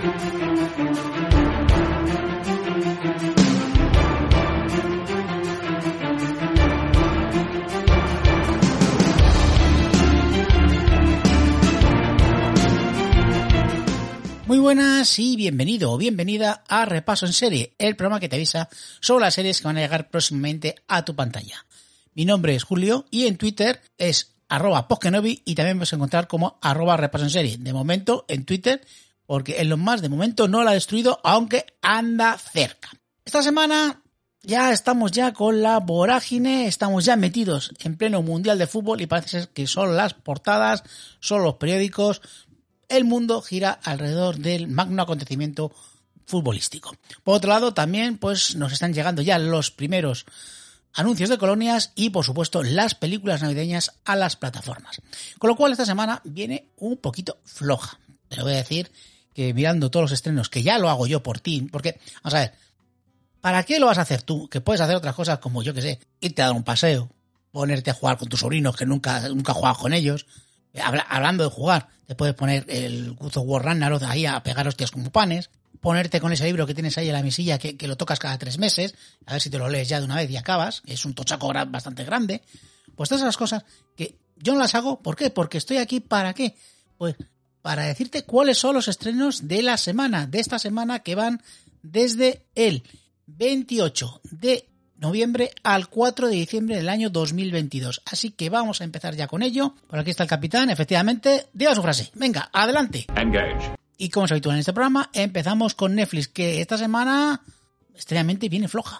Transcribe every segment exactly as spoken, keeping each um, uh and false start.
Muy buenas y bienvenido o bienvenida a Repaso en Serie, el programa que te avisa sobre las series que van a llegar próximamente a tu pantalla. Mi nombre es Julio y en Twitter es arroba Poskenovi y también me vas a encontrar como arroba Repaso en Serie. De momento en Twitter, porque en los más de momento no la ha destruido, aunque anda cerca. Esta semana ya estamos ya con la vorágine, estamos ya metidos en pleno mundial de fútbol y parece ser que son las portadas, son los periódicos. El mundo gira alrededor del magno acontecimiento futbolístico. Por otro lado, también pues nos están llegando ya los primeros anuncios de colonias y, por supuesto, las películas navideñas a las plataformas. Con lo cual, esta semana viene un poquito floja. Pero voy a decir que mirando todos los estrenos, que ya lo hago yo por ti, porque, vamos a ver, ¿para qué lo vas a hacer tú? Que puedes hacer otras cosas como, yo que sé, irte a dar un paseo, ponerte a jugar con tus sobrinos que nunca, nunca has jugado con ellos. Hablando de jugar, te puedes poner el God of War Ragnarok ahí a pegar hostias como panes, ponerte con ese libro que tienes ahí en la mesilla que, que lo tocas cada tres meses, a ver si te lo lees ya de una vez y acabas, que es un tochaco bastante grande. Pues todas esas cosas que yo no las hago, ¿por qué? Porque estoy aquí ¿para qué? Pues para decirte cuáles son los estrenos de la semana, de esta semana que van desde el veintiocho de noviembre al cuatro de diciembre del año dos mil veintidós. Así que vamos a empezar ya con ello. Por aquí está el capitán, efectivamente. Diga su frase. Venga, adelante. Engage. Y como es habitual en este programa, empezamos con Netflix, que esta semana extrañamente viene floja.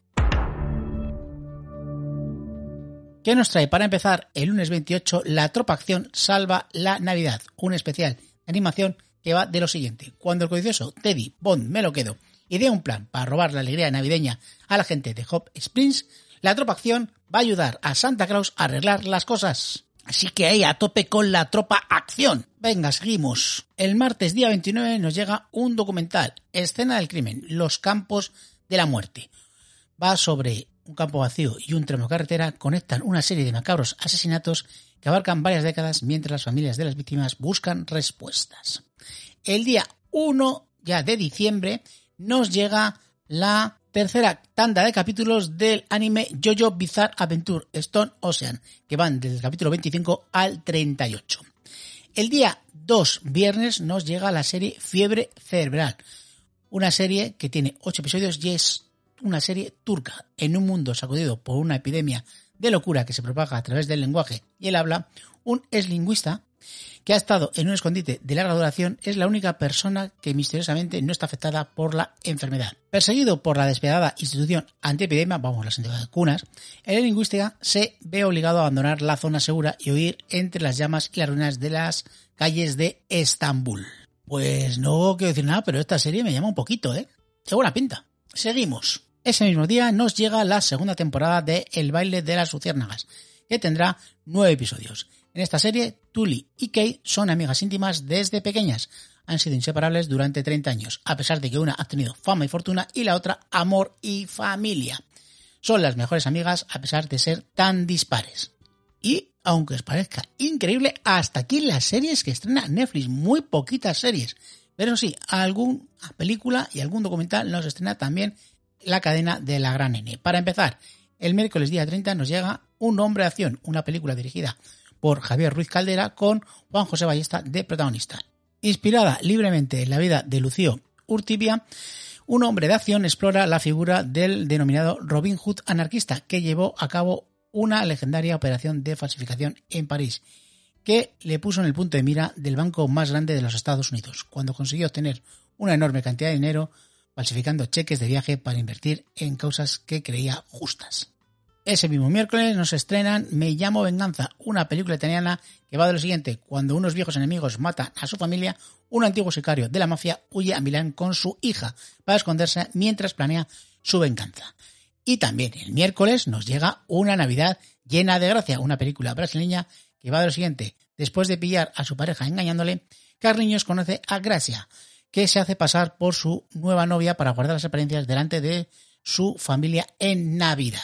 ¿Qué nos trae? Para empezar, el lunes veintiocho, La Tropa Acción salva la Navidad. Un especial de animación que va de lo siguiente. Cuando el codicioso Teddy Bond me lo quedo idea un plan para robar la alegría navideña a la gente de Hot Springs, la Tropa Acción va a ayudar a Santa Claus a arreglar las cosas. Así que ahí a tope con la Tropa Acción. Venga, seguimos. El martes día veintinueve nos llega un documental, Escena del crimen, los campos de la muerte. Va sobre un campo vacío y un tramo de carretera, conectan una serie de macabros asesinatos que abarcan varias décadas mientras las familias de las víctimas buscan respuestas. El día uno ya de diciembre nos llega la tercera tanda de capítulos del anime JoJo Bizarre Adventure Stone Ocean, que van desde el capítulo veinticinco al treinta y ocho. El día dos, viernes, nos llega la serie Fiebre Cerebral, una serie que tiene ocho episodios y es una serie turca. En un mundo sacudido por una epidemia de locura que se propaga a través del lenguaje y el habla, un exlingüista que ha estado en un escondite de larga duración es la única persona que misteriosamente no está afectada por la enfermedad. Perseguido por la despiadada institución antiepidemia, vamos, las antivacunas, el lingüística se ve obligado a abandonar la zona segura y huir entre las llamas y las ruinas de las calles de Estambul. Pues no quiero decir nada, pero esta serie me llama un poquito, ¿eh? Qué buena pinta. Seguimos. Ese mismo día nos llega la segunda temporada de El baile de las luciérnagas, que tendrá nueve episodios. En esta serie, Tully y Kate son amigas íntimas desde pequeñas. Han sido inseparables durante treinta años, a pesar de que una ha tenido fama y fortuna y la otra amor y familia. Son las mejores amigas a pesar de ser tan dispares. Y, aunque os parezca increíble, hasta aquí las series que estrena Netflix. Muy poquitas series. Pero sí, alguna película y algún documental nos estrena también la cadena de la Gran N. Para empezar, el miércoles día treinta nos llega Un hombre de acción, una película dirigida por Javier Ruiz Caldera con Juan José Ballesta de protagonista. Inspirada libremente en la vida de Lucio Urtibia, un hombre de acción explora la figura del denominado Robin Hood anarquista que llevó a cabo una legendaria operación de falsificación en París que le puso en el punto de mira del banco más grande de los Estados Unidos, cuando consiguió obtener una enorme cantidad de dinero falsificando cheques de viaje para invertir en causas que creía justas. Ese mismo miércoles nos estrenan Me llamo Venganza, una película italiana que va de lo siguiente. Cuando unos viejos enemigos matan a su familia, un antiguo sicario de la mafia huye a Milán con su hija para esconderse mientras planea su venganza. Y también el miércoles nos llega Una Navidad llena de gracia, una película brasileña que va de lo siguiente. Después de pillar a su pareja engañándole, Carliños conoce a Gracia, que se hace pasar por su nueva novia para guardar las apariencias delante de su familia en Navidad.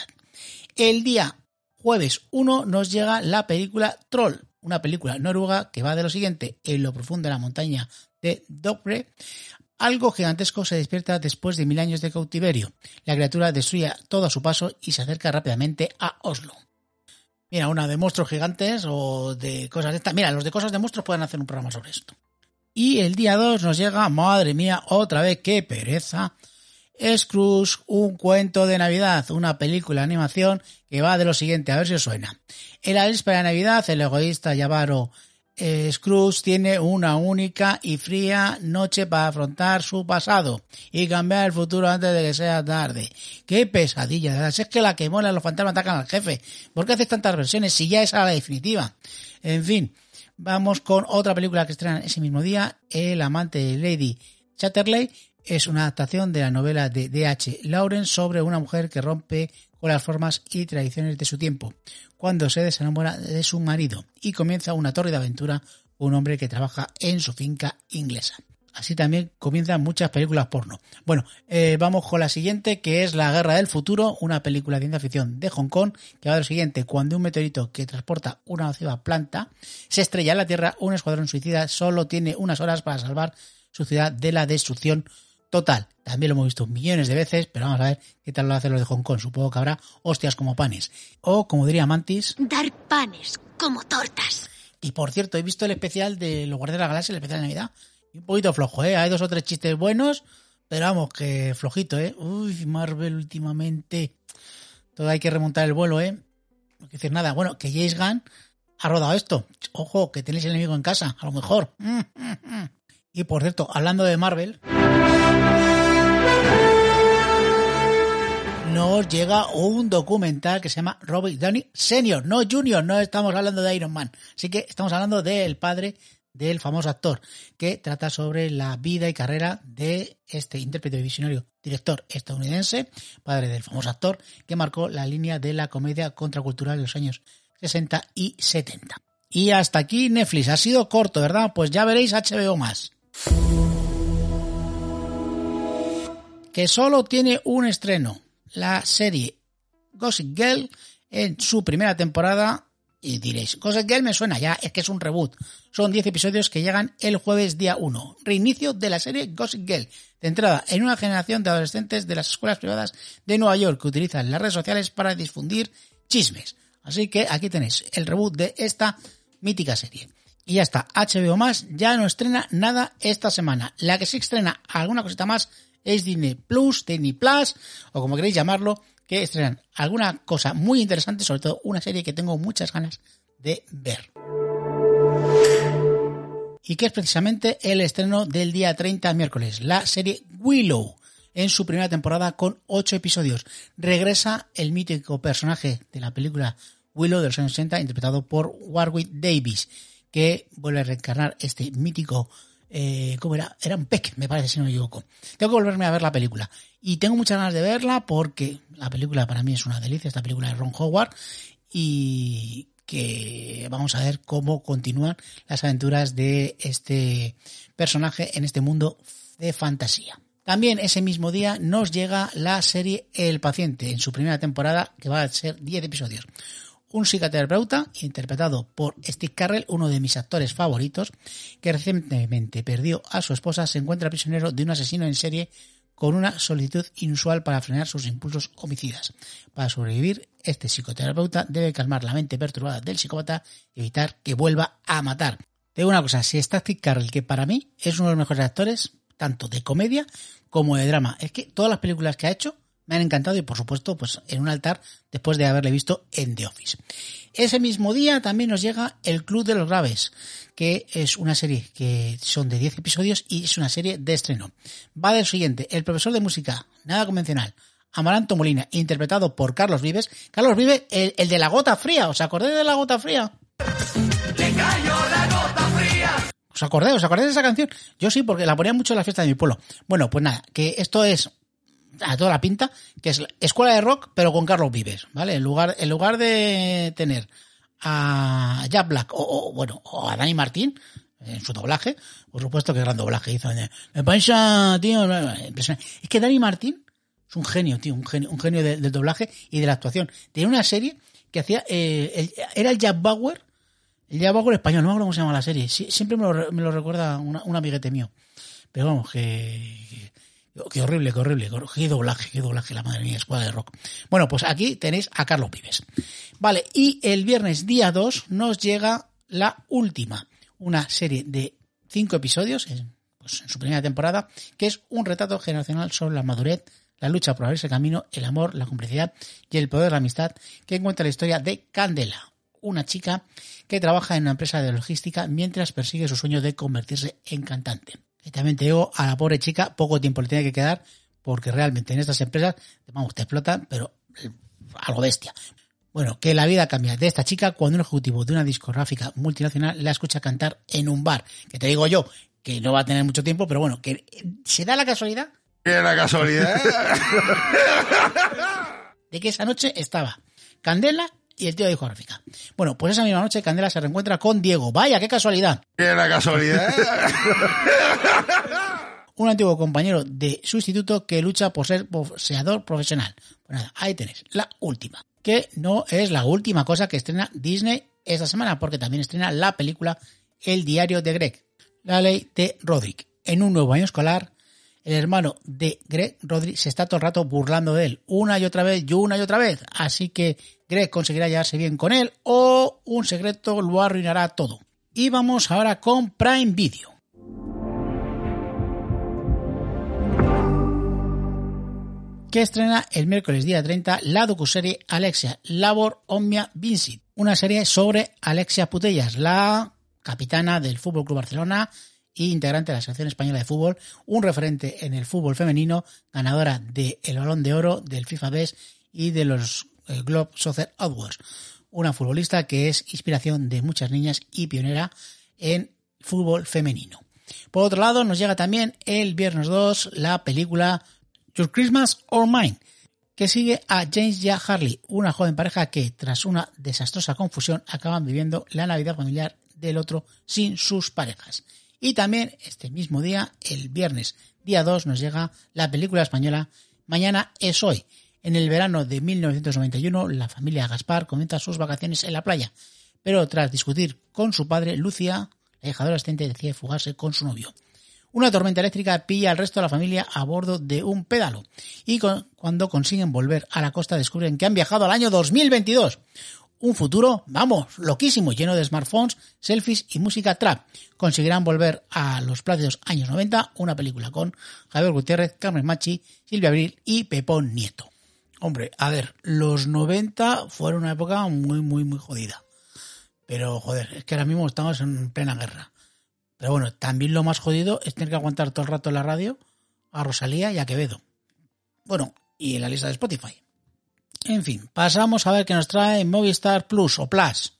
El día jueves uno nos llega la película Troll, una película noruega que va de lo siguiente. En lo profundo de la montaña de Dovre Algo gigantesco se despierta después de mil años de cautiverio. La criatura destruye todo a su paso y se acerca rápidamente a Oslo. Mira, una de monstruos gigantes o de cosas de estas. Mira, los de cosas de monstruos pueden hacer un programa sobre esto. Y el día dos nos llega, madre mía, otra vez, qué pereza, Scrooge, un cuento de Navidad, una película de animación que va de lo siguiente, a ver si os suena. En la víspera de Navidad, el egoísta y avaro eh, Scrooge tiene una única y fría noche para afrontar su pasado y cambiar el futuro antes de que sea tarde. ¡Qué pesadilla! De verdad. Si es que la que mola, los fantasmas atacan al jefe. ¿Por qué haces tantas versiones si ya esa era la definitiva? En fin, vamos con otra película que estrenan ese mismo día, El amante de Lady Chatterley. Es una adaptación de la novela de D H Lawrence sobre una mujer que rompe con las formas y tradiciones de su tiempo, cuando se desenamora de su marido y comienza una tórrida aventura con un hombre que trabaja en su finca inglesa. Así también comienzan muchas películas porno. Bueno, eh, vamos con la siguiente, que es La Guerra del Futuro, una película de ciencia ficción de Hong Kong, que va de lo siguiente: cuando un meteorito que transporta una nociva planta se estrella en la Tierra, un escuadrón suicida solo tiene unas horas para salvar su ciudad de la destrucción total. También lo hemos visto millones de veces, pero vamos a ver qué tal lo hacen los de Hong Kong. Supongo que habrá hostias como panes. O, como diría Mantis, dar panes como tortas. Y por cierto, he visto el especial de Los Guardianes de la Galaxia, el especial de Navidad. Y un poquito flojo, ¿eh? Hay dos o tres chistes buenos, pero vamos, que flojito, ¿eh? Uy, Marvel últimamente. Todo hay que remontar el vuelo, ¿eh? No quiero decir nada. Bueno, que James Gunn ha rodado esto. Ojo, que tenéis el enemigo en casa, a lo mejor. Y por cierto, hablando de Marvel, nos llega un documental que se llama Robert Downey senior, no Junior, no estamos hablando de Iron Man. Así que estamos hablando del padre del famoso actor, que trata sobre la vida y carrera de este intérprete visionario, director estadounidense, padre del famoso actor, que marcó la línea de la comedia contracultural de los años sesenta y setenta. Y hasta aquí Netflix. Ha sido corto, ¿verdad? Pues ya veréis H B O más, que solo tiene un estreno, la serie Gossip Girl en su primera temporada. Y diréis, Gossip Girl me suena ya, es que es un reboot. Son diez episodios que llegan el jueves día uno. Reinicio de la serie Gossip Girl, centrada en una generación de adolescentes de las escuelas privadas de Nueva York que utilizan las redes sociales para difundir chismes. Así que aquí tenéis el reboot de esta mítica serie. Y ya está, H B O más ya no estrena nada esta semana. La que sí estrena alguna cosita más es Disney Plus, Disney Plus, o como queréis llamarlo, que estrenan alguna cosa muy interesante, sobre todo una serie que tengo muchas ganas de ver. Y que es precisamente el estreno del día treinta, miércoles, la serie Willow, en su primera temporada con ocho episodios. Regresa el mítico personaje de la película Willow de los años sesenta, interpretado por Warwick Davis, que vuelve a reencarnar este mítico... Eh, ¿Cómo era? Era un Peck, me parece, si no me equivoco. Tengo que volverme a ver la película. Y tengo muchas ganas de verla porque la película para mí es una delicia, esta película de Ron Howard, y que vamos a ver cómo continúan las aventuras de este personaje en este mundo de fantasía. También ese mismo día nos llega la serie El Paciente, en su primera temporada, que va a ser diez episodios. Un psicoterapeuta, interpretado por Steve Carell, uno de mis actores favoritos, que recientemente perdió a su esposa, se encuentra prisionero de un asesino en serie con una solicitud inusual para frenar sus impulsos homicidas. Para sobrevivir, este psicoterapeuta debe calmar la mente perturbada del psicópata y evitar que vuelva a matar. Te digo una cosa, si está Steve Carell, que para mí es uno de los mejores actores, tanto de comedia como de drama, es que todas las películas que ha hecho me han encantado y, por supuesto, pues en un altar después de haberle visto en The Office. Ese mismo día también nos llega El Club de los Graves, que es una serie que son de diez episodios y es una serie de estreno. Va del siguiente: el profesor de música, nada convencional, Amaranto Molina, interpretado por Carlos Vives. Carlos Vives, el, el de La Gota Fría. ¿Os acordáis de La Gota Fría? Le cayó la gota fría. ¿Os acordáis? ¿Os acordáis de esa canción? Yo sí, porque la ponía mucho en la fiesta de mi pueblo. Bueno, pues nada, que esto es... a toda la pinta, que es escuela de rock, pero con Carlos Vives, ¿vale? En lugar, en lugar de tener a Jack Black o, o bueno, o a Dani Martín en su doblaje, por supuesto que gran doblaje hizo. Me pasa, tío, impresionante. Es que Dani Martín es un genio, tío, un genio, un genio del, del doblaje y de la actuación. Tenía una serie que hacía, eh, el, era el Jack Bauer, el Jack Bauer español, no me acuerdo cómo se llama la serie, sí, siempre me lo, me lo recuerda una, un amiguete mío. pero vamos, que, que, que horrible, que horrible, qué doblaje, qué doblaje, la madre mía, Escuadra de Rock. Bueno, pues aquí tenéis a Carlos Vives. Vale, y el viernes día dos nos llega la última, una serie de cinco episodios, en, pues en su primera temporada, que es un retrato generacional sobre la madurez, la lucha por abrirse camino, el amor, la complicidad y el poder de la amistad, que cuenta la historia de Candela, una chica que trabaja en una empresa de logística mientras persigue su sueño de convertirse en cantante. Y también te digo, a la pobre chica poco tiempo le tiene que quedar, porque realmente en estas empresas, vamos, te explotan, pero algo bestia. Bueno, que la vida cambia de esta chica cuando un ejecutivo de una discográfica multinacional la escucha cantar en un bar. Que te digo yo, que no va a tener mucho tiempo, pero bueno, que se da la casualidad... ¿Qué la casualidad? de que esa noche estaba Candela y el tío de discográfica. Bueno, pues esa misma noche Candela se reencuentra con Diego. ¡Vaya, qué casualidad! ¿Qué la casualidad? Un antiguo compañero de su instituto que lucha por ser boxeador profesional. Pues nada, ahí tenés, la última. Que no es la última cosa que estrena Disney esta semana, porque también estrena la película El diario de Greg, la ley de Roderick. En un nuevo año escolar, el hermano de Greg, Roderick, se está todo el rato burlando de él, una y otra vez y una y otra vez. Así que Greg conseguirá llevarse bien con él o un secreto lo arruinará todo. Y vamos ahora con Prime Video. Que estrena el miércoles día treinta la docuserie Alexia Labor Omnia Vincit, una serie sobre Alexia Putellas, la capitana del F C Barcelona e integrante de la selección española de fútbol, un referente en el fútbol femenino, ganadora del Balón de Oro, del FIFA Best y de los Globe Soccer Awards, una futbolista que es inspiración de muchas niñas y pionera en fútbol femenino. Por otro lado, nos llega también el viernes dos la película Your Christmas or Mine, que sigue a James y a Harley, una joven pareja que, tras una desastrosa confusión, acaban viviendo la Navidad familiar del otro sin sus parejas. Y también este mismo día, el viernes día dos, nos llega la película española Mañana es hoy. En el verano de mil novecientos noventa y uno, la familia Gaspar comienza sus vacaciones en la playa, pero tras discutir con su padre, Lucía, la hija adolescente, decide fugarse con su novio. Una tormenta eléctrica pilla al resto de la familia a bordo de un pédalo y con, cuando consiguen volver a la costa descubren que han viajado al año dos mil veintidós. Un futuro, vamos, loquísimo, lleno de smartphones, selfies y música trap. Conseguirán volver a los plácidos años noventa, una película con Javier Gutiérrez, Carmen Machi, Silvia Abril y Pepón Nieto. Hombre, a ver, los noventa fueron una época muy, muy, muy jodida. Pero, joder, es que ahora mismo estamos en plena guerra. Pero bueno, también lo más jodido es tener que aguantar todo el rato en la radio a Rosalía y a Quevedo. Bueno, y en la lista de Spotify. En fin, pasamos a ver qué nos trae Movistar Plus o Plus.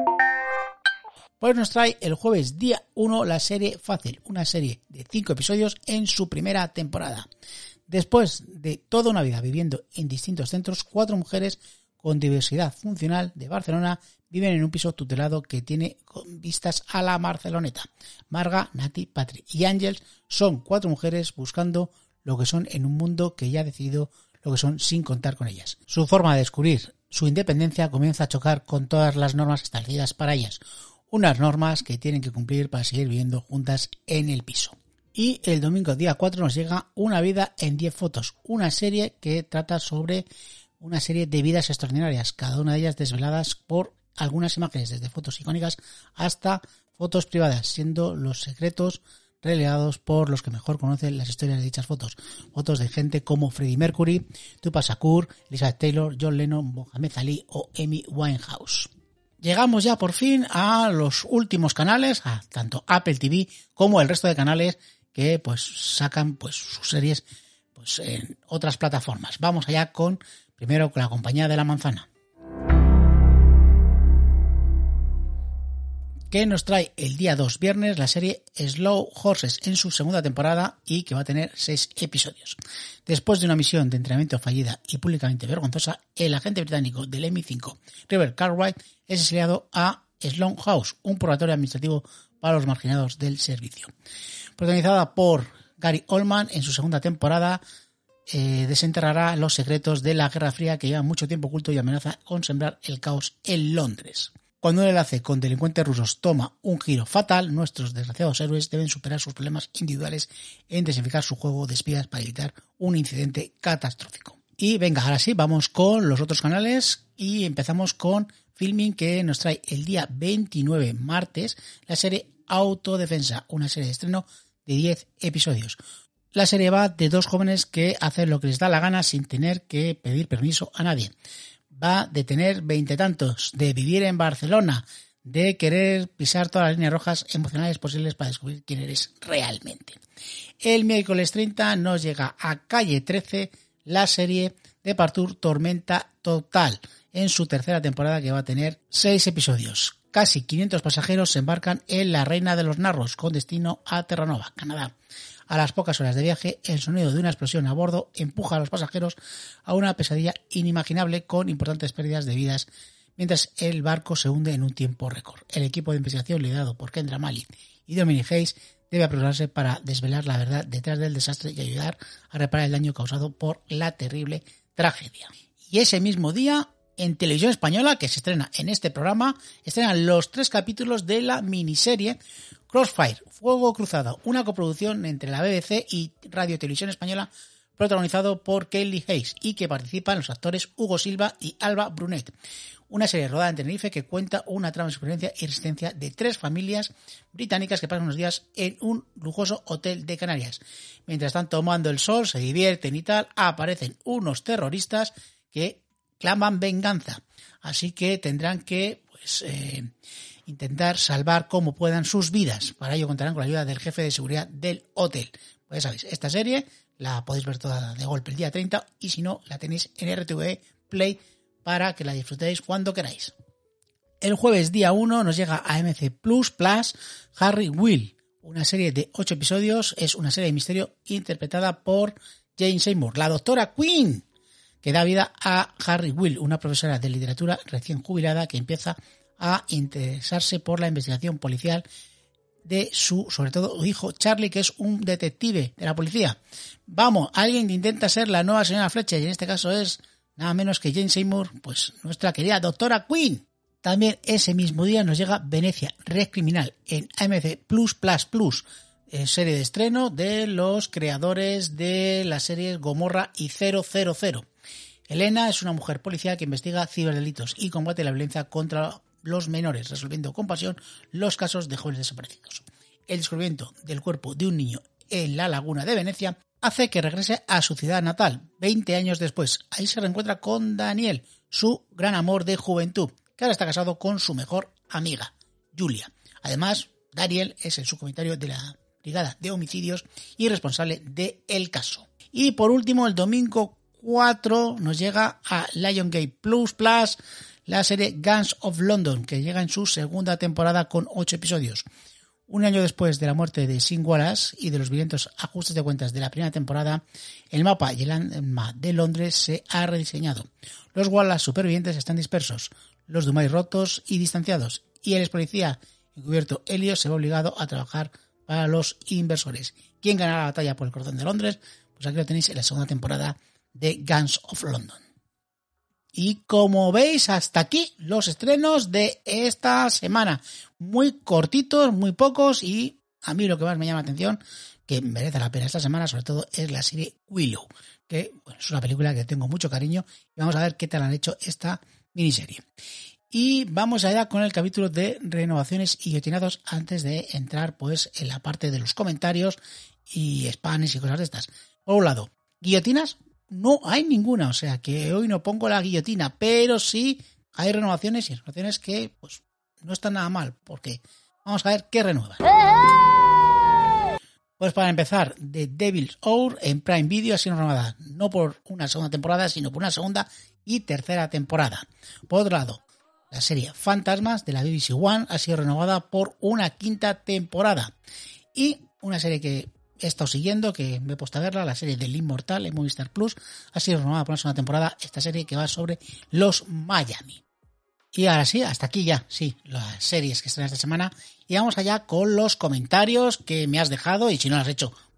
Pues nos trae el jueves día uno la serie Fácil, una serie de cinco episodios en su primera temporada. Después de toda una vida viviendo en distintos centros, cuatro mujeres con diversidad funcional de Barcelona viven en un piso tutelado que tiene vistas a la Barceloneta. Marga, Nati, Patri y Ángels son cuatro mujeres buscando lo que son en un mundo que ya ha decidido lo que son sin contar con ellas. Su forma de descubrir su independencia comienza a chocar con todas las normas establecidas para ellas, unas normas que tienen que cumplir para seguir viviendo juntas en el piso. Y el domingo día cuatro nos llega Una vida en diez fotos, una serie que trata sobre una serie de vidas extraordinarias, cada una de ellas desveladas por algunas imágenes, desde fotos icónicas hasta fotos privadas, siendo los secretos relegados por los que mejor conocen las historias de dichas fotos. Fotos de gente como Freddie Mercury, Tupac Shakur, Elizabeth Taylor, John Lennon, Mohamed Ali o Amy Winehouse. Llegamos ya por fin a los últimos canales, a tanto Apple T V como el resto de canales que pues sacan pues sus series pues en otras plataformas. Vamos allá con primero con La Compañía de la Manzana, que nos trae el día dos viernes la serie Slow Horses en su segunda temporada y que va a tener seis episodios. Después de una misión de entrenamiento fallida y públicamente vergonzosa, el agente británico del M I cinco, River Cartwright, es exiliado a Slough House, un purgatorio administrativo para los marginados del servicio. Protagonizada por Gary Oldman, en su segunda temporada eh, desenterrará los secretos de la Guerra Fría que lleva mucho tiempo oculto y amenaza con sembrar el caos en Londres. Cuando un enlace con delincuentes rusos toma un giro fatal, nuestros desgraciados héroes deben superar sus problemas individuales e intensificar su juego de espías para evitar un incidente catastrófico. Y venga, ahora sí, vamos con los otros canales y empezamos con Filming, que nos trae el día veintinueve, martes, la serie Autodefensa, una serie de estreno de diez episodios. La serie va de dos jóvenes que hacen lo que les da la gana sin tener que pedir permiso a nadie. Va de tener veintitantos, de vivir en Barcelona, de querer pisar todas las líneas rojas emocionales posibles para descubrir quién eres realmente. El miércoles treinta nos llega a Calle trece la serie de Partour Tormenta Total, en su tercera temporada, que va a tener seis episodios. Casi quinientos pasajeros se embarcan en la Reina de los Narros con destino a Terranova, Canadá. A las pocas horas de viaje, el sonido de una explosión a bordo empuja a los pasajeros a una pesadilla inimaginable con importantes pérdidas de vidas, mientras el barco se hunde en un tiempo récord. El equipo de investigación liderado por Kendra Malik y Dominic Hayes debe apresurarse para desvelar la verdad detrás del desastre y ayudar a reparar el daño causado por la terrible tragedia. Y ese mismo día, en Televisión Española, que se estrena en este programa, estrenan los tres capítulos de la miniserie Crossfire, Fuego Cruzado, una coproducción entre la B B C y Radio Televisión Española, protagonizado por Kelly Hayes, y que participan los actores Hugo Silva y Alba Brunet. Una serie rodada en Tenerife que cuenta una trama de supervivencia y resistencia de tres familias británicas que pasan unos días en un lujoso hotel de Canarias. Mientras están tomando el sol, se divierten y tal, aparecen unos terroristas que claman venganza. Así que tendrán que pues, eh, intentar salvar como puedan sus vidas. Para ello contarán con la ayuda del jefe de seguridad del hotel. Pues ya sabéis, esta serie la podéis ver toda de golpe el día treinta, y si no, la tenéis en R T V Play para que la disfrutéis cuando queráis. El jueves día uno nos llega a M C Plus Plus Harry Will, una serie de ocho episodios. Es una serie de misterio interpretada por Jane Seymour, la doctora Quinn, que da vida a Harry Will, una profesora de literatura recién jubilada que empieza a interesarse por la investigación policial de su, sobre todo, hijo Charlie, que es un detective de la policía. Vamos, alguien que intenta ser la nueva señora Fletcher, y en este caso es nada menos que Jane Seymour, pues nuestra querida doctora Quinn. También ese mismo día nos llega Venecia, Red Criminal, en A M C Plus Plus Plus, eh, serie de estreno de los creadores de las series Gomorra y cero cero cero. Elena es una mujer policial que investiga ciberdelitos y combate la violencia contra los menores, resolviendo con pasión los casos de jóvenes desaparecidos. El descubrimiento del cuerpo de un niño en la laguna de Venecia hace que regrese a su ciudad natal veinte años después. Ahí se reencuentra con Daniel, su gran amor de juventud, que ahora está casado con su mejor amiga, Julia. Además, Daniel es el subcomisario de la Brigada de Homicidios y responsable del caso. Y por último, el domingo cuatro nos llega a Lionsgate Plus Plus la serie Gangs of London, que llega en su segunda temporada con ocho episodios. Un año después de la muerte de Sim Wallace y de los violentos ajustes de cuentas de la primera temporada, el mapa y el alma de Londres se ha rediseñado. Los Wallace supervivientes están dispersos, los Dumais rotos y distanciados, y el ex policía encubierto Elliot se ve obligado a trabajar para los inversores. ¿Quién ganará la batalla por el corazón de Londres? Pues aquí lo tenéis en la segunda temporada de Gangs of London. Y como veis, hasta aquí los estrenos de esta semana. Muy cortitos, muy pocos, y a mí lo que más me llama la atención, que merece la pena esta semana, sobre todo, es la serie Willow, que bueno, es una película que tengo mucho cariño, y vamos a ver qué tal han hecho esta miniserie. Y vamos allá con el capítulo de renovaciones y guillotinados antes de entrar pues en la parte de los comentarios y spams y cosas de estas. Por un lado, guillotinas no hay ninguna, o sea que hoy no pongo la guillotina, pero sí hay renovaciones y renovaciones que pues no están nada mal, porque vamos a ver qué renuevan. Pues para empezar, The Devil's Hour en Prime Video ha sido renovada no por una segunda temporada, sino por una segunda y tercera temporada. Por otro lado, la serie Fantasmas de la B B C One ha sido renovada por una quinta temporada. Y una serie que he estado siguiendo, que me he puesto a verla, la serie del Inmortal en Movistar Plus, ha sido renovada por una segunda temporada, esta serie que va sobre los Miami. Y ahora sí, hasta aquí ya, sí, las series que están esta semana. Y vamos allá con los comentarios que me has dejado, y si no lo has hecho,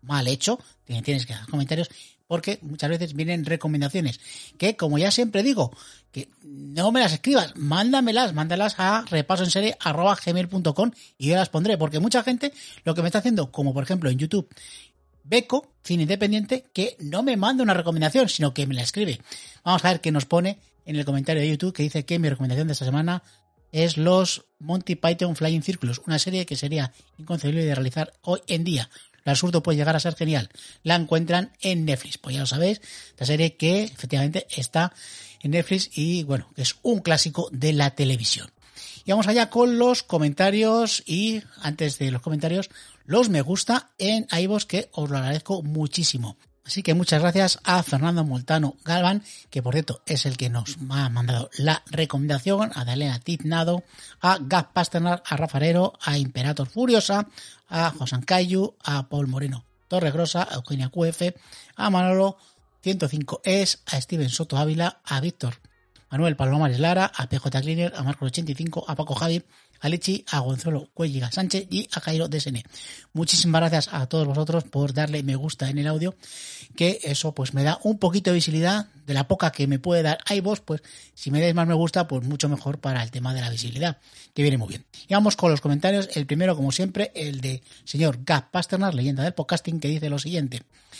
mal hecho, tienes que hacer comentarios, porque muchas veces vienen recomendaciones que, como ya siempre digo, que no me las escribas, mándamelas, mándalas a repasoenserie arroba gmail punto com y yo las pondré, porque mucha gente lo que me está haciendo, como por ejemplo en YouTube, Beco, Cine Independiente, que no me manda una recomendación, sino que me la escribe. Vamos a ver qué nos pone en el comentario de YouTube, que dice que mi recomendación de esta semana es los Monty Python Flying Circus, una serie que sería inconcebible de realizar hoy en día. Lo absurdo puede llegar a ser genial. La encuentran en Netflix. Pues ya lo sabéis, esta serie que efectivamente está en Netflix y bueno, es un clásico de la televisión. Y vamos allá con los comentarios y antes de los comentarios, los me gusta en iVoox, que os lo agradezco muchísimo. Así que muchas gracias a Fernando Moltano Galván, que por cierto es el que nos ha mandado la recomendación, a Dalena Tiznado, a Gaz Pasternak, a Rafarero, a Imperator Furiosa, a Josan Cayu, a Paul Moreno Torregrosa, a Eugenia Q F, a Manolo ciento cinco es, a Steven Soto Ávila, a Víctor Manuel Palomares Lara, a P J Cleaner, a Marcos ochenta y cinco, a Paco Javi, a Lechi, a Gonzalo Cuelliga Sánchez y a Jairo D S N. Muchísimas gracias a todos vosotros por darle me gusta en el audio, que eso pues me da un poquito de visibilidad, de la poca que me puede dar iVoox, pues si me dais más me gusta, pues mucho mejor para el tema de la visibilidad, que viene muy bien. Y vamos con los comentarios. El primero, como siempre, el de señor Gaz Pasternak, leyenda del podcasting, que dice lo siguiente.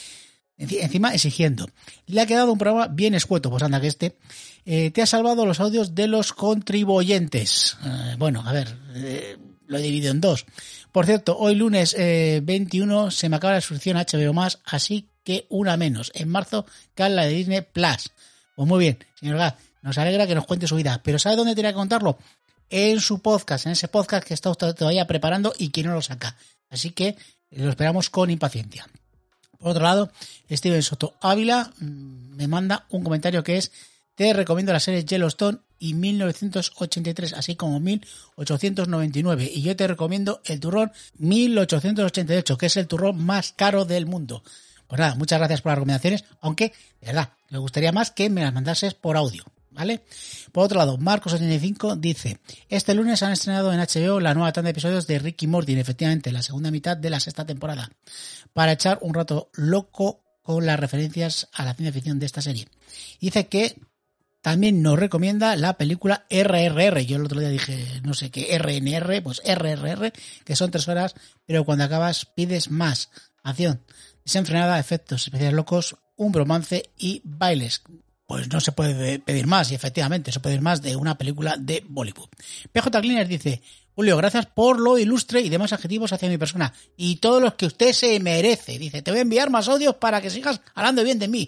Encima exigiendo. Le ha quedado un programa bien escueto, pues anda que este. Eh, te ha salvado los audios de los contribuyentes. Eh, bueno, a ver, eh, lo he dividido en dos. Por cierto, hoy lunes eh, veintiuno se me acaba la suscripción a H B O más, así que una menos. En marzo cae la de Disney Plus. Pues muy bien, señor Gaz, nos alegra que nos cuente su vida. Pero ¿sabe dónde tenía que contarlo? En su podcast, en ese podcast que está usted todavía preparando y que no lo saca. Así que lo esperamos con impaciencia. Por otro lado, Steven Soto Ávila me manda un comentario que es: te recomiendo la serie Yellowstone y mil novecientos ochenta y tres, así como mil ochocientos noventa y nueve. Y yo te recomiendo el turrón mil ochocientos ochenta y ocho, que es el turrón más caro del mundo. Pues nada, muchas gracias por las recomendaciones, aunque, de verdad, me gustaría más que me las mandases por audio, ¿vale? Por otro lado, Marcos ochenta y cinco dice: este lunes han estrenado en H B O la nueva tanda de episodios de Rick y Morty, efectivamente, la segunda mitad de la sexta temporada, para echar un rato loco con las referencias a la ciencia ficción de esta serie. Dice que también nos recomienda la película R R R. Yo el otro día dije, no sé qué, R N R, pues R R R, que son tres horas, pero cuando acabas pides más. Acción desenfrenada, efectos especiales locos, un bromance y bailes. Pues no se puede pedir más, y efectivamente se puede pedir más de una película de Bollywood. P J Cleaner dice: Julio, gracias por lo ilustre y demás adjetivos hacia mi persona y todos los que usted se merece. Dice: te voy a enviar más audios para que sigas hablando bien de mí.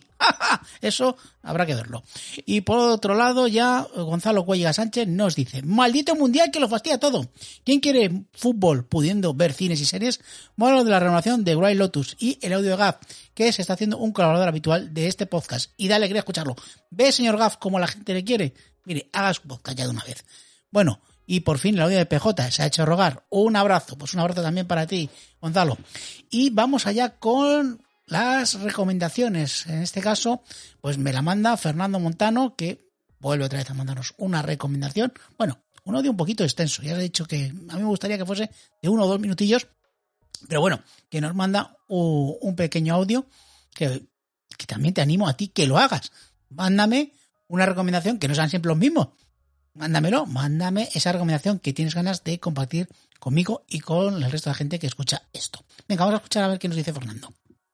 Eso habrá que verlo. Y por otro lado, ya Gonzalo Cuelliga Sánchez nos dice: maldito mundial que lo fastidia todo. ¿Quién quiere fútbol pudiendo ver cines y series? Bueno, de la renovación de White Lotus y el audio de Gaz, que se está haciendo un colaborador habitual de este podcast. Y da alegría escucharlo. ¿Ve, señor Gaz, cómo la gente le quiere? Mire, haga su podcast ya de una vez. Bueno, y por fin el audio de P J se ha hecho rogar. Un abrazo, pues un abrazo también para ti, Gonzalo. Y vamos allá con las recomendaciones. En este caso, pues me la manda Fernando Montano, que vuelve otra vez a mandarnos una recomendación. Bueno, un audio un poquito extenso. Ya os he dicho que a mí me gustaría que fuese de uno o dos minutillos, pero bueno, que nos manda un pequeño audio que, que también te animo a ti que lo hagas. Mándame una recomendación que no sean siempre los mismos. Mándamelo, mándame esa recomendación que tienes ganas de compartir conmigo y con el resto de la gente que escucha esto. Venga, vamos a escuchar a ver qué nos dice Fernando.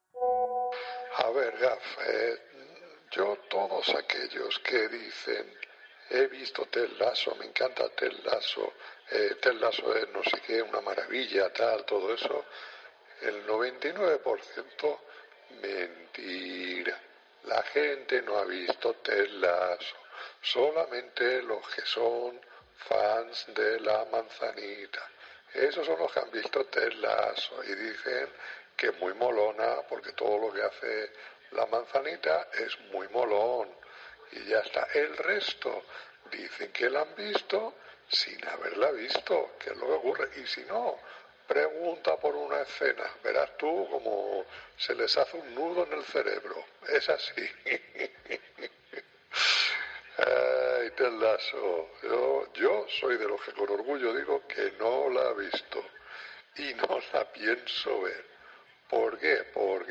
A ver, Gaf, eh, yo todos aquellos que dicen he visto Ted Lasso, me encanta Ted Lasso, eh, Ted Lasso es no sé qué, una maravilla, tal, todo eso, el noventa y nueve por ciento mentira. La gente no ha visto Ted Lasso. Solamente los que son fans de la manzanita. Esos son los que han visto Ted Lasso y dicen que es muy molona porque todo lo que hace la manzanita es muy molón. Y ya está. El resto dicen que la han visto sin haberla visto, que es lo que ocurre. Y si no, pregunta por una escena. Verás tú como se les hace un nudo en el cerebro. Es así. Ay, Ted Lasso. Yo, yo soy de los que con orgullo digo que no la he visto y no la pienso ver. ¿Por qué? Porque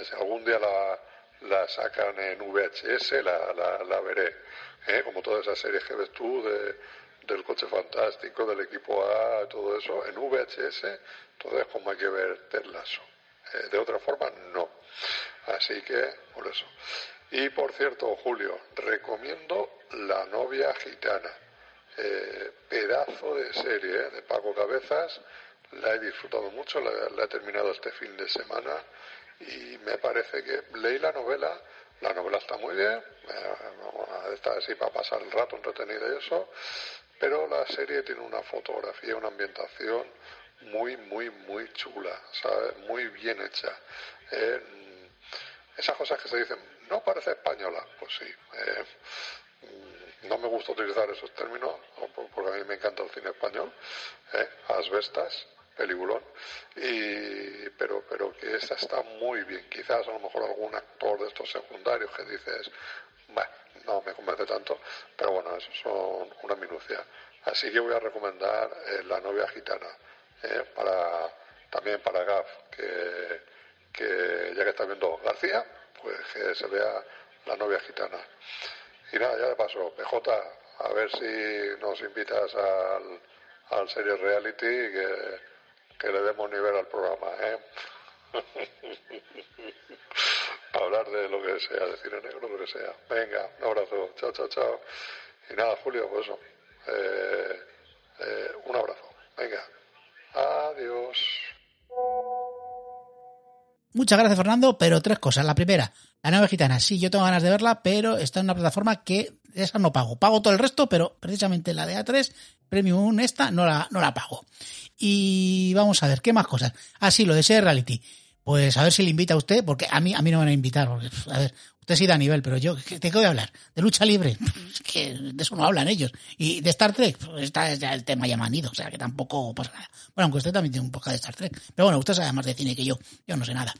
si algún día la, la sacan en V H S, la, la, la veré. ¿eh? Como todas esas series que ves tú de, del Coche Fantástico, del Equipo A, todo eso, en V H S, entonces como hay que ver Ted Lasso. Eh, de otra forma, no. Así que, por eso. Y por cierto, Julio, recomiendo La novia gitana. Eh, pedazo de serie ¿eh? de Paco Cabezas. La he disfrutado mucho, la, la he terminado este fin de semana y me parece que leí la novela, la novela está muy bien, eh, está así para pasar el rato entretenido y eso, pero la serie tiene una fotografía, una ambientación muy, muy, muy chula, ¿sabes? Muy bien hecha. Eh, esas cosas que se dicen, no parece española, pues sí. Eh, no me gusta utilizar esos términos, porque a mí me encanta el cine español, ¿eh? Asbestas, peliculón, y, pero, pero que esta está muy bien. Quizás a lo mejor algún actor de estos secundarios que dices, bueno, no me convence tanto, pero bueno, eso son una minucia. Así que voy a recomendar eh, La novia gitana, ¿eh? para también para Gaf, que, que ya que está viendo García, pues que se vea La novia gitana. Y nada, ya de paso, P J, a ver si nos invitas al, al series reality, que, que le demos nivel al programa, ¿eh? Para hablar de lo que sea, de cine negro, lo que sea. Venga, un abrazo, chao, chao, chao. Y nada, Julio, pues eso, eh, eh, un abrazo. Venga, adiós. Muchas gracias, Fernando, pero tres cosas. La primera, La novia gitana. Sí, yo tengo ganas de verla, pero está en una plataforma que esa no pago. Pago todo el resto, pero precisamente la de A tres, Premium esta, no la, no la pago. Y vamos a ver, ¿qué más cosas? Ah, sí, lo de ser reality. Pues a ver si le invita a usted, porque a mí, a mí no me van a invitar. Porque, a ver, usted sí da nivel, pero yo, ¿de qué voy a hablar? ¿De lucha libre? Es que de eso no hablan ellos. Y de Star Trek, pues está ya el tema ya manido, o sea que tampoco pasa nada. Bueno, aunque usted también tiene un poco de Star Trek. Pero bueno, usted sabe más de cine que yo. Yo no sé nada.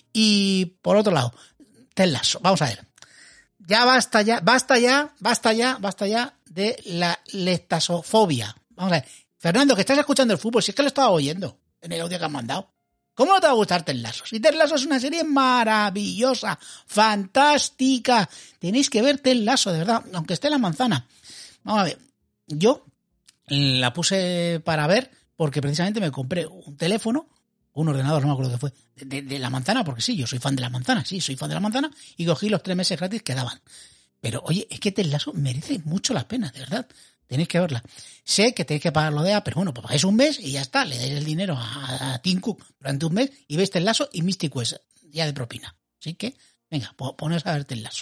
Y por otro lado, Ted Lasso. Vamos a ver. Ya basta ya, basta ya, basta ya, basta ya de la lectasofobia. Vamos a ver. Fernando, que estás escuchando el fútbol, si es que lo estaba oyendo en el audio que han mandado. ¿Cómo no te va a gustar Ted Lasso? Si Ted Lasso es una serie maravillosa, fantástica. Tenéis que ver Ted Lasso, de verdad, aunque esté en la manzana. Vamos a ver. Yo la puse para ver porque precisamente me compré un teléfono, un ordenador, no me acuerdo qué fue, de, de la manzana, porque sí, yo soy fan de la manzana, sí, soy fan de la manzana, y cogí los tres meses gratis que daban. Pero, oye, es que Ted Lasso merece mucho la pena, de verdad. Tenéis que verla. Sé que tenéis que pagarlo de A, pero bueno, pues pagáis un mes y ya está. Le dais el dinero a, a Tim Cook durante un mes y veis Ted Lasso y Mystic Quest ya de propina. Así que, venga, poneos a ver Ted Lasso.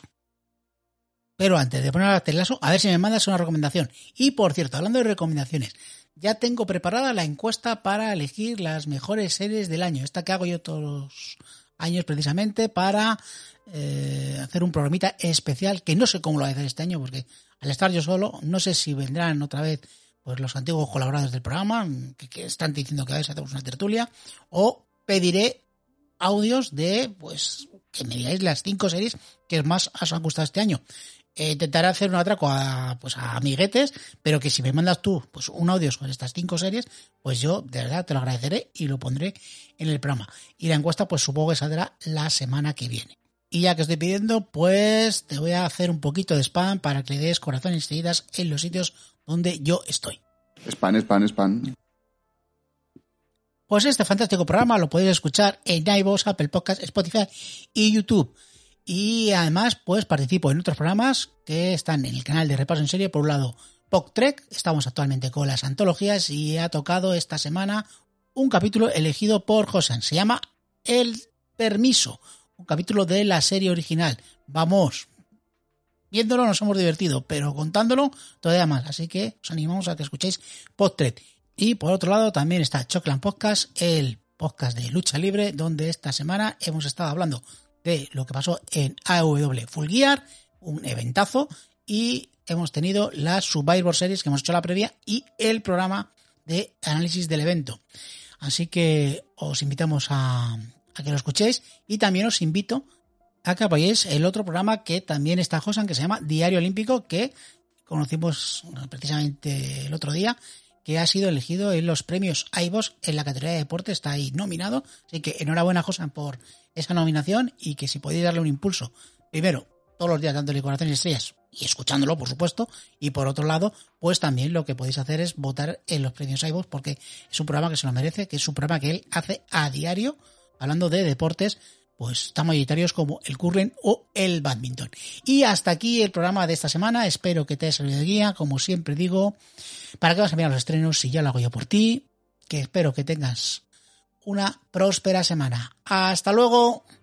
Pero antes de poner a Ted Lasso, a ver si me mandas una recomendación. Y por cierto, hablando de recomendaciones, ya tengo preparada la encuesta para elegir las mejores series del año. Esta que hago yo todos los años precisamente para eh, hacer un programita especial que no sé cómo lo voy a hacer este año porque al estar yo solo, no sé si vendrán otra vez pues los antiguos colaboradores del programa que, que están diciendo que a veces hacemos una tertulia, o pediré audios de, pues, que me digáis las cinco series que más os han gustado este año. Eh, intentaré hacer un atraco a, pues, a amiguetes, pero que si me mandas tú pues un audio sobre estas cinco series, pues yo de verdad te lo agradeceré y lo pondré en el programa. Y la encuesta pues supongo que saldrá la semana que viene. Y ya que estoy pidiendo, pues te voy a hacer un poquito de spam para que le des corazones y seguidas en los sitios donde yo estoy. Spam, spam, spam. Pues este fantástico programa lo podéis escuchar en iVoox, Apple Podcasts, Spotify y YouTube. Y además, pues participo en otros programas que están en el canal de Repaso en Serie. Por un lado, PodTrek, estamos actualmente con las antologías y ha tocado esta semana un capítulo elegido por Josan. Se llama El Permiso. Un capítulo de la serie original. Vamos, viéndolo nos hemos divertido, pero contándolo todavía más. Así que os animamos a que escuchéis PodTrek. Y por otro lado también está Choclan Podcast, el podcast de lucha libre, donde esta semana hemos estado hablando de lo que pasó en A E W Full Gear, un eventazo, y hemos tenido las Survivor Series que hemos hecho la previa y el programa de análisis del evento. Así que os invitamos a... a que lo escuchéis y también os invito a que apoyéis el otro programa que también está Josan, que se llama Diario Olímpico, que conocimos precisamente el otro día que ha sido elegido en los premios iVoox en la categoría de deporte, está ahí nominado, así que enhorabuena, Josan, por esa nominación, y que si podéis darle un impulso, primero, todos los días dándole corazón y estrellas y escuchándolo, por supuesto, y por otro lado, pues también lo que podéis hacer es votar en los premios iVoox, porque es un programa que se lo merece, que es un programa que él hace a diario, hablando de deportes pues tan mayoritarios como el curling o el bádminton. Y hasta aquí el programa de esta semana. Espero que te haya servido de guía. Como siempre digo, ¿para qué vas a mirar los estrenos si ya lo hago yo por ti? Que espero que tengas una próspera semana. ¡Hasta luego!